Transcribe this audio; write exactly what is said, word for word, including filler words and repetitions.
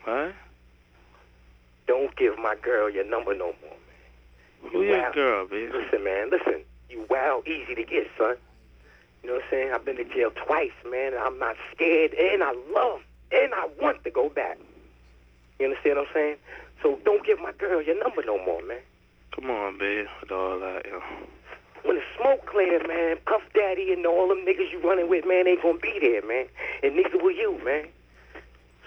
What? Don't give my girl your number no more, man. Who your girl, baby? Listen, man, listen. You wild, easy to get, son. You know what I'm saying? I've been to jail twice, man, and I'm not scared, and I love, and I want to go back. You understand what I'm saying? So don't give my girl your number no more, man. Come on, babe, with all that, yo. When the smoke clear, man, Puff Daddy and all them niggas you running with, man, ain't gonna be there, man. And neither will you, man.